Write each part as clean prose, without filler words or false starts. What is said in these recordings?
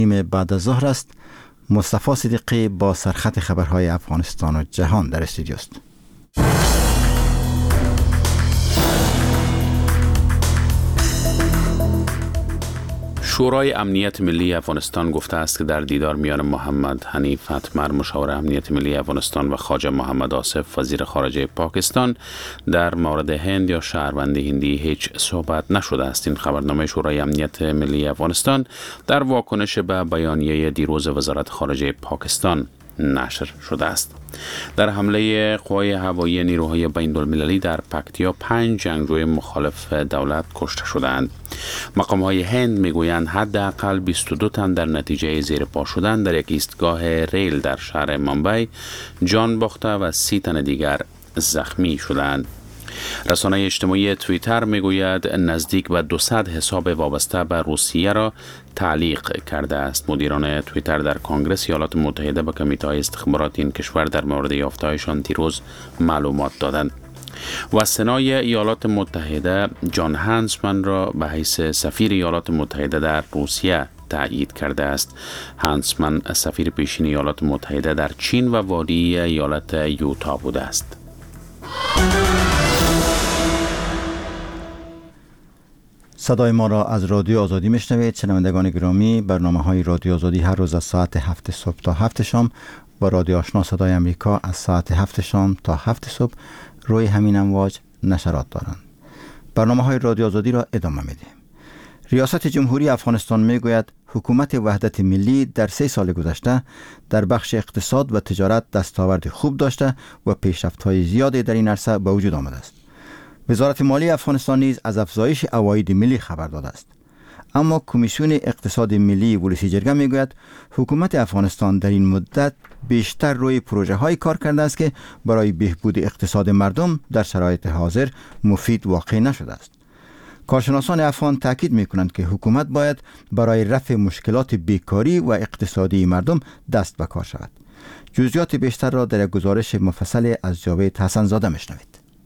بعد از ظهر است. مصطفی صدیقی با سرخط خبرهای افغانستان و جهان در استودیو است. شورای امنیت ملی افغانستان گفته است که در دیدار میان محمد حنیف اتمر مشاور امنیت ملی افغانستان و خواجه محمد آصف وزیر خارجه پاکستان در مورد هند یا شهروند هندی هیچ صحبت نشده است. این خبرنامه شورای امنیت ملی افغانستان در واکنش به بیانیه دیروز وزارت خارجه پاکستان نشر شده است. در حمله قوای هوایی نیروهای بین‌المللی در پکتیا 5 جنگجوی مخالف دولت کشته شدند. مقام‌های هند میگویند حداقل 22 تن در نتیجه زیر پا شدن در یک ایستگاه ریل در شهر ممبئی جان باخته و 30 تن دیگر زخمی شدند. رسانه اجتماعی توییتر میگوید نزدیک به 200 حساب وابسته به روسیه را تعلیق کرده است. مدیران توییتر در کنگره ایالات متحده به کمیته استخبارات این کشور در مورد یافته‌هایشان دیروز معلومات دادند. و سنای ایالات متحده جان هانسمن را به حیث سفیر ایالات متحده در روسیه تایید کرده است. هانسمن سفیر پیشین ایالات متحده در چین و وادی ایالت یوتا بوده است. صدای ما را از رادیو آزادی میشنوید. شنوندگان گرامی، برنامه‌های رادیو آزادی هر روز از ساعت 7 صبح تا 7 شام با رادیو آشنا صدای امریکا از ساعت 7 شام تا 7 صبح روی همین امواج نشرات دارند. برنامه‌های رادیو آزادی را ادامه میدیم. ریاست جمهوری افغانستان میگوید حکومت وحدت ملی در 3 سال گذشته در بخش اقتصاد و تجارت دستاورد خوب داشته و پیشرفت‌های زیادی در این عرصه به وجود آمده است. وزارت مالی افغانستان نیز از افزایش عواید ملی خبر داده است. اما کمیسیون اقتصاد ملی ولسی جرگه میگوید حکومت افغانستان در این مدت بیشتر روی پروژه های کار کرده است که برای بهبود اقتصاد مردم در شرایط حاضر مفید واقع نشده است. کارشناسان افغان تاکید میکنند که حکومت باید برای رفع مشکلات بیکاری و اقتصادی مردم دست به کار شود. جزئیات بیشتر را در گزارش مفصل از جاوید حسن زاده میشنوید.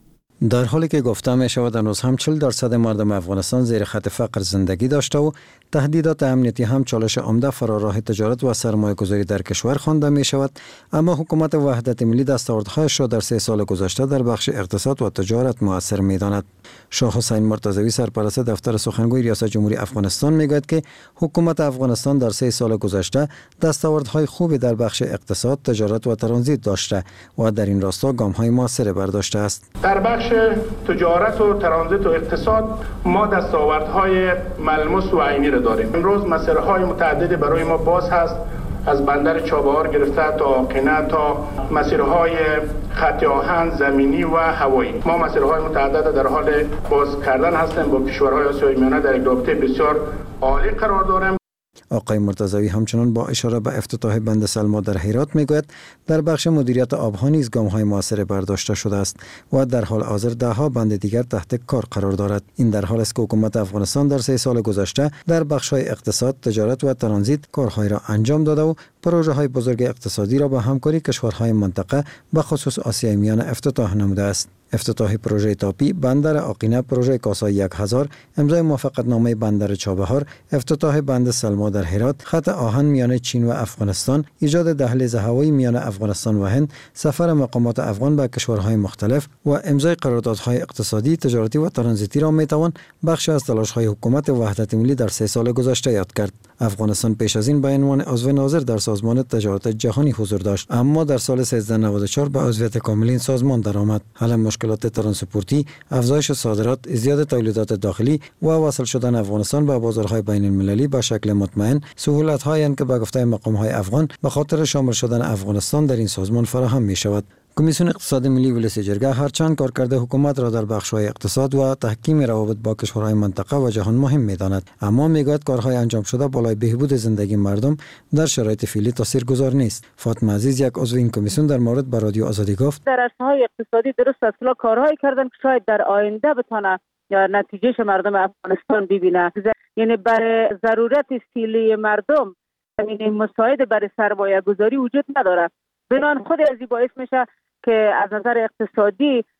در حالی که گفته می شود هنوز هم 40% مردم افغانستان زیر خط فقر زندگی داشته و تهدیدات امنیتی هم چالش عمده فرار راه تجارت و سرمایه گذاری در کشور خوانده می شود، اما حکومت وحدت ملی دستاوردهایش را در 3 سال گذشته در بخش اقتصاد و تجارت مؤثر می داند. شاه حسین مرتضوی سرپرست دفتر سخنگوی ریاست جمهوری افغانستان می گوید که حکومت افغانستان در 3 سال گذشته دستاوردهای خوبی در بخش اقتصاد، تجارت و ترانزیت داشته و در این راستا گام‌های مؤثر برداشته است. در بخش تجارت و ترانزیت و اقتصاد ما دستاوردهای ملموس و عینی را داریم. امروز مسیرهای متعددی برای ما باز هست، از بندر چابهار گرفته تا قینه تا مسیرهای خط آهن زمینی و هوایی. ما مسیرهای متعدد در حال باز کردن هستیم. با کشورهای آسیای میانه در یک رابطه بسیار عالی قرار داریم. آقای مرتضوی همچنان با اشاره به افتتاح بند سلما در هرات میگوید در بخش مدیریت آبها نیز گام‌های موثر برداشته شده است و در حال حاضر 10 بند دیگر تحت کار قرار دارد. این در حالی است که حکومت افغانستان در 3 سال گذشته در بخش‌های اقتصاد، تجارت و ترانزیت کارهای را انجام داده و پروژه‌های بزرگ اقتصادی را با همکاری کشورهای منطقه به خصوص آسیای میانه افتتاح نموده است. افتتاح پروژه تاپی، بندر آقینه، پروژه کاسای 1000، امضای موافقتنامه بندر چابهار، افتتاح بند سلما در هرات، خط آهن میان چین و افغانستان، ایجاد دهلیز هوایی میان افغانستان و هند، سفر مقامات افغان به کشورهای مختلف و امضای قراردادهای اقتصادی، تجارتی و ترانزیتی را میتوان بخشی از تلاش‌های حکومت وحدت ملی در 3 سال گذشته یاد کرد. افغانستان پیش از این به عنوان عضو ناظر در سازمان تجارت جهانی حضور داشت، اما در سال 1394 به عضویت کامل این سازمان درآمد. حل مشکلات ترانسپورتی، افزایش صادرات، زیاد تولیدات داخلی و وصل شدن افغانستان به بازارهای بین المللی به شکل مطمئن، سهولت‌هایی که به گفته مقام‌های افغان به خاطر شامل شدن افغانستان در این سازمان فراهم می‌شود. کمیسیون اقتصاد ملی ولسی جرگه هرچند کارکرد حکومت را در بخش‌های اقتصاد و تحکیم روابط با کشورهای منطقه و جهان مهم می‌داند، اما می‌گوید کارهای انجام شده بالای بهبود زندگی مردم در شرایط فعلی تاثیرگذار نیست. فاطمه عزیز، یک عضو این کمیسیون، در مورد به رادیو آزادی گفت: در عرصه‌های اقتصادی درست اصلا کارهایی کردن که شاید در آینده بتونه یا نتیجهش مردم افغانستان ببینه. یعنی برای ضرورت فعلی مردم یعنی مساعد برای سرمایه گذاری وجود نداره. بنابراین خود از این باعث میشه که از نظر اقتصادی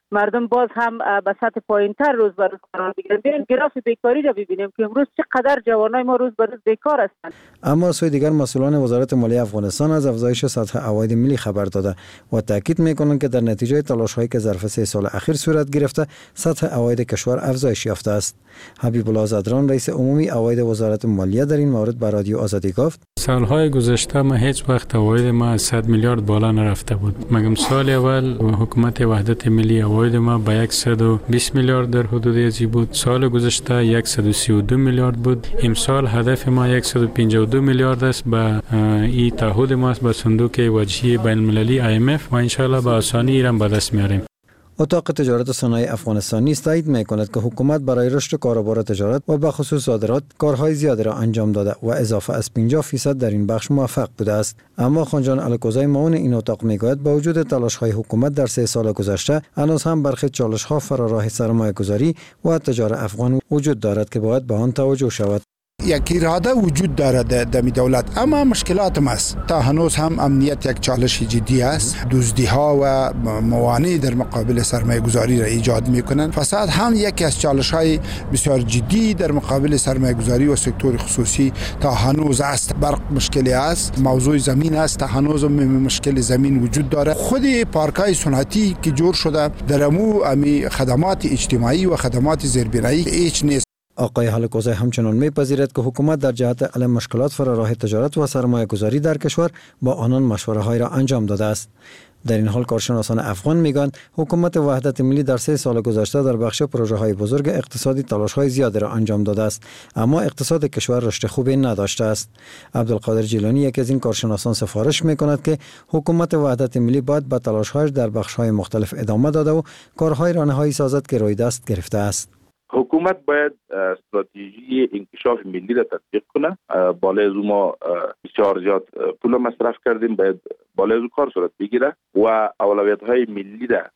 مردم باز هم به سطح پایین‌تر روز به روز قرار می‌گیرند. بیاین گراف بیکاری را ببینیم که امروز چقدر جوانای ما روز به روز بیکار هستند. اما از سوی دیگر مسئولان وزارت مالیه افغانستان از افزایش سطح عواید ملی خبر داده و تاکید می‌کنند که در نتیجه تلاش‌هایی که ظرف 3 سال اخیر صورت گرفته سطح عواید کشور افزایش یافته است. حبیب الله زدران رئیس عمومی عواید وزارت مالیه در این مورد به رادیو آزادی گفت: سالهای گذشته ما هیچ وقت عواید ما از 100 میلیارد بالا نرفته بود. مگم سال اول حکومت وحدت ملی عواید ما به 120 میلیارد در حدود ازی بود. سال گذشته 132 میلیارد بود. امسال هدف ما 152 میلیارد است. به این تعهد ما است به صندوق وجهی بین المللی IMF و ان شاء الله به آسانی ایران به دست میاریم. اتاق تجارت و صنایع افغانستان نیز تایید می‌کند که حکومت برای رشد کاروبار تجارت و به خصوص صادرات کارهای زیادی را انجام داده و اضافه از 50% در این بخش موفق بوده است. اما خانجان الکوزای معاون این اتاق میگوید با وجود تلاش‌های حکومت در 3 سال گذشته هنوز هم برخی چالش‌ها فرا راه سرمایه‌گذاری و تجار افغان وجود دارد که باید به آن توجه شود. یک اراده وجود دارد در دولت، اما مشکلات است. تا هنوز هم امنیت یک چالش جدی است. دزدی ها و موانع در مقابل سرمایه گذاری را ایجاد می کنند. فساد هم یکی از چالش های بسیار جدی در مقابل سرمایه گذاری و سکتور خصوصی تا هنوز است. برق مشکلی است. موضوع زمین است. تا هنوز مشکل زمین وجود داره. خود پارکای صنعتی که جور شده در امی خدمات اجتماعی و خدمات زیربنایی هیچ نیست. آقای الکوزای همچنان میپذیرد که حکومت در جهت حل مشکلات فرا راه تجارت و سرمایه گذاری در کشور با آنان مشوره های را انجام داده است. در این حال کارشناسان افغان میگویند حکومت وحدت ملی در 3 سال گذشته در بخش پروژه های بزرگ اقتصادی تلاش های زیادی را انجام داده است، اما اقتصاد کشور رشد خوبی نداشته است. عبدالقادر جیلانی یکی از این کارشناسان سفارش میکند که حکومت وحدت ملی باید به تلاش هایش در بخش های مختلف ادامه داده و کارهای راهنمایی سازد که روی دست گرفته است. حکومت باید استراتژی انکشاف ملی را تطبیق کنه. بالای از ما بسیار زیاد پول مصرف کردیم، باید بالای از کار صورت بگیره و اولویت‌های ملی را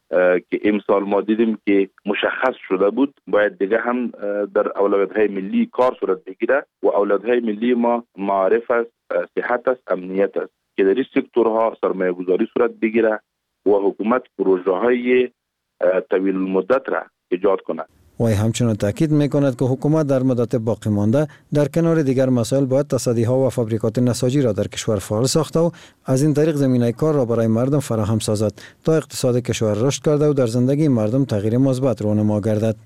که امسال ما دیدیم که مشخص شده بود باید دیگه هم در اولویت‌های ملی کار صورت بگیره و اولویت‌های ملی ما معارف است، صحت است، امنیت است که در این سکتورها سرمایه‌گذاری صورت بگیره و حکومت پروژه‌های طویل المدت را ایجاد کنه. وی همچنان تاکید میکند که حکومت در مدت باقی مانده در کنار دیگر مسائل باید تصدیها و فابریکات نساجی را در کشور فعال ساخته و از این طریق زمینه کار را برای مردم فراهم سازد تا اقتصاد کشور رشد کرده و در زندگی مردم تغییر مثبت رونما گردد.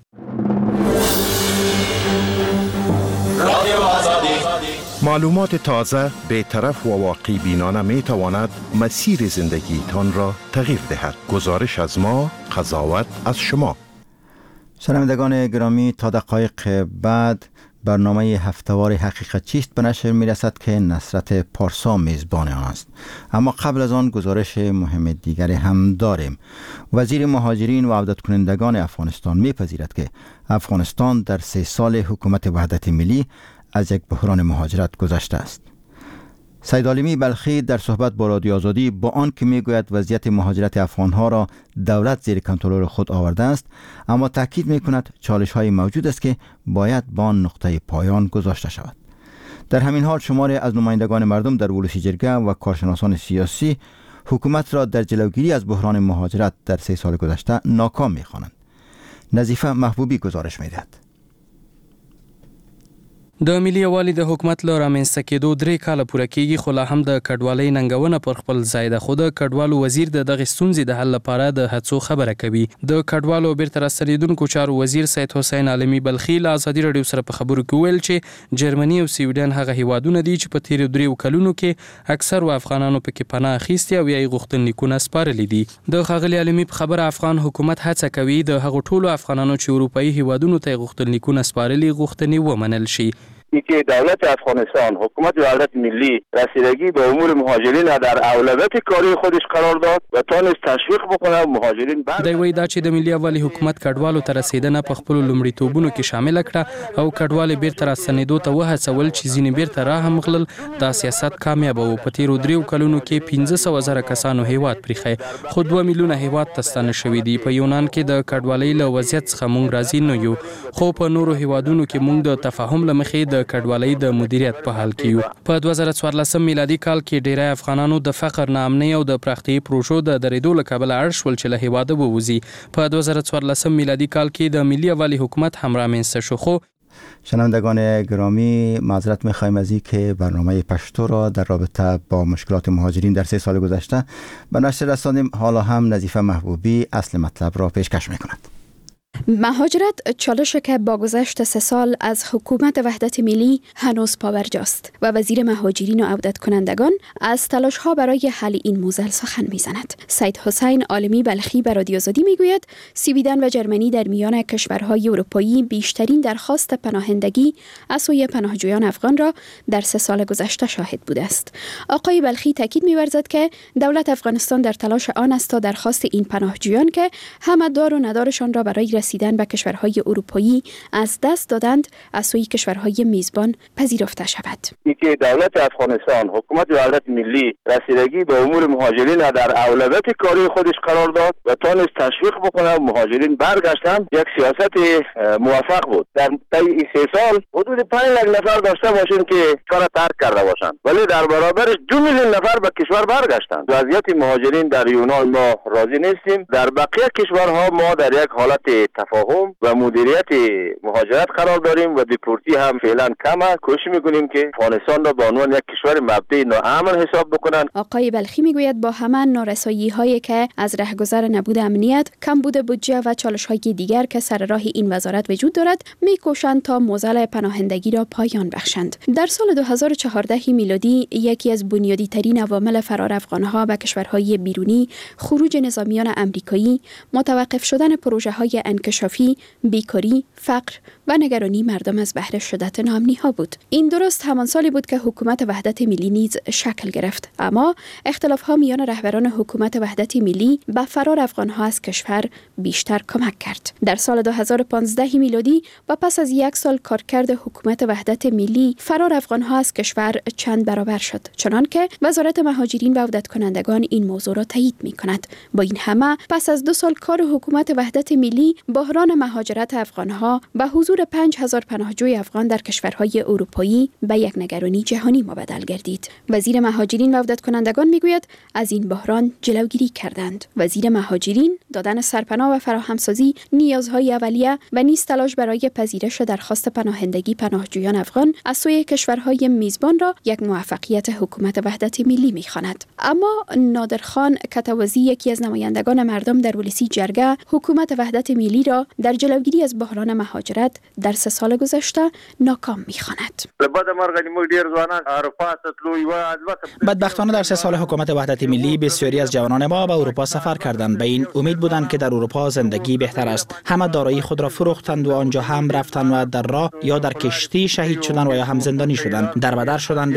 معلومات تازه، بی‌طرف و واقع بینانه می تواند مسیر زندگی تان را تغییر دهد. گزارش از ما، قضاوت از شما. شنوندگان گرامی، تا دقایق بعد برنامه هفتهوار حقیقت چیست به نشر می رسد که نصرت پارسا میزبان آن است. اما قبل از آن گزارش مهم دیگری هم داریم. وزیر مهاجرین و عودت کنندگان افغانستان میپذیرد که افغانستان در 3 سال حکومت وحدت ملی از یک بحران مهاجرت گذشته است. سید عالمی بلخی در صحبت با رادیو آزادی با آن که میگوید وضعیت مهاجرت افغانها را دولت زیر کنترل خود آورده است، اما تاکید میکند چالش‌های موجود است که باید با آن نقطه پایان گذاشته شود. در همین حال شماری از نمایندگان مردم در ولسی جرگه و کارشناسان سیاسی حکومت را در جلوگیری از بحران مهاجرت در 3 سال گذشته ناکام می‌خوانند. نظیفه محبوبی گزارش می‌دهد. د ملي یووالي د حکومت له رامنځته کېدو 3 کاله پوره کېږي، خو لا هم د کډوالۍ ننګونه پر خپل ځای ده. خو د کډوالو وزیر د دغې ستونزې د حل لپاره د هڅو خبره کوي. د کډوالو بیرته راستنېدونکو چارو وزیر سید حسین عالمي بلخي له ازادي راډیو سره په خبرو کې ویل چې جرمني او سویډن هغه هیوادونه دي چې په تیرو 3 کلونو کې اکثر افغانانو پکې پناه اخیستي او یې غوښتنلیکونه سپارلي دي. د ښاغلي عالمي په خبره افغان حکومت هڅه کوي د هغو ټولو افغانانو چې اروپایي هیوادونو ته غوښتنلیکونه سپارلي غوښتنې ومنل شي. که دولت افغانستان حکومت وحدت ملی رسیدگی به امور مهاجرین در اولویت کاری خودش قرار داد و تونست تشویق بکنه مهاجرین دی وایي دا چې د ملي یووالي حکومت کډوالو ته رسیدنه په خپل لومړیتوبونو کې شامل کړه او کډوال بیرته راستنېدو ته وهڅول چې ځینې بیرته راهم غلل. دا سیاست کامیاب و. په تیرو 3 کلونو کې 15,000 کسانو هیواد پریښی، خو 2 میلیونه هیواد ته ستانه شوي دي. په یونان کې د کډوالۍ له وضعیت څخه مونږ راضي نه یو، خو په نورو هیوادونو کې مونږ د تفاهم له مخې د د کډوالۍ د مدیریت په حال کې یو. په 2014 میلادي کال کې ډیری افغانانو د فقر، ناامنۍ او د پراختیایي پروژو د درېدو له کبله اړ شول چې له هیواده ووځي. په 2014 میلادی کال کې د ملی یووالي حکومت هم رامنځته شو. خو شنوندگان گرامی، معذرت می‌خوایم از این که برنامه پشتو را در رابطه با مشکلات مهاجرین در 3 سال گذشته به نشر رساندیم. حالا هم نظیفه محبوبی اصل مطلب را پیشکش می‌کند. مهاجرت چالشی که با گذشت 3 سال از حکومت وحدت ملی هنوز پاورجاست و وزیر مهاجرین و عودت کنندگان از تلاش ها برای حل این موزل سخن میزند. سید حسین عالمی بلخی به رادیو آزادی میگوید سویدن و جرمنی در میان کشورهای اروپایی بیشترین درخواست پناهندگی از سوی پناهجویان افغان را در 3 سال گذشته شاهد بوده است. آقای بلخی تاکید می‌ورزد که دولت افغانستان در تلاش آن است تا درخواست این پناهجویان که همه دار و ندارشان را برای رسیدن به کشورهای اروپایی از دست دادند از سوی کشورهای میزبان پذیرفته شود. اینکه دولت افغانستان، حکومت وحدت ملی رسیدگی به امور مهاجرین در اولویت کاری خودش قرار داد و تانست تشویق بکنه و مهاجرین برگشتن، یک سیاست موفق بود. در طی 3 سال حدود 5 لک نفر داشته باشیم که کار ترک کرده باشند، ولی در برابرش 2 میلیون نفر به کشور برگشتند. وضعیت مهاجرین در یونان ما راضی نیستیم. در بقیه کشورها ما در یک حالت تفاهم و مدیریت مهاجرت قرار داریم و دیپورتی هم فعلا کمه. کوشش میکنیم که افغانستان را به عنوان یک کشور مبدأ ناامن حساب بکنن. آقای بلخی میگوید با همه نارسایی هایی که از رهگذر نبود امنیت، کمبود بودجه و چالش های دیگر که سر راه این وزارت وجود دارد، میکوشند تا موزل پناهندگی را پایان بخشند. در سال 2014 میلادی یکی از بنیادی ترین عوامل فرار افغان ها به کشورهای بیرونی خروج نظامیان آمریکایی، متوقف شدن پروژه های انکشافی، بیکاری، فقر و نگرانی مردم از بهره شدت ناامنی ها بود. این درست همان سالی بود که حکومت وحدت ملی نیز شکل گرفت، اما اختلاف ها میان رهبران حکومت وحدت ملی به فرار افغان ها از کشور بیشتر کمک کرد. در سال 2015 میلادی و پس از 1 سال کارکرد حکومت وحدت ملی، فرار افغان ها از کشور چند برابر شد، چنانکه وزارت مهاجرین و عودت کنندگان این موضوع را تایید می کند. با این همه پس از 2 سال کار حکومت وحدت ملی، بحران مهاجرت افغانها با حضور 5000 پناهجوی افغان در کشورهای اروپایی به یک نگرانی جهانی مبدل گردید. وزیر مهاجرین و عودت کنندگان میگوید از این بحران جلوگیری کردند. وزیر مهاجرین دادن سرپناه و فراهمسازی نیازهای اولیه و نیز تلاش برای پذیرش درخواست پناهندگی پناهجویان افغان از سوی کشورهای میزبان را یک موفقیت حکومت وحدت ملی میخواند. اما نادرخان کتوازی، یکی از نمایندگان مردم در ولسی جرگه، حکومت وحدت ملی را در جلوگیری از بحران مهاجرت در 3 سال گذشته ناکام می‌خواند. بدبختانه در 3 سال حکومت وحدت ملی بسیاری از جوانان ما به اروپا سفر کردند. به این امید بودند که در اروپا زندگی بهتر است. همه دارایی خود را فروختند و آنجا هم رفتند و در راه یا در کشتی شهید شدند و یا هم زندانی شدند. دربدر شدند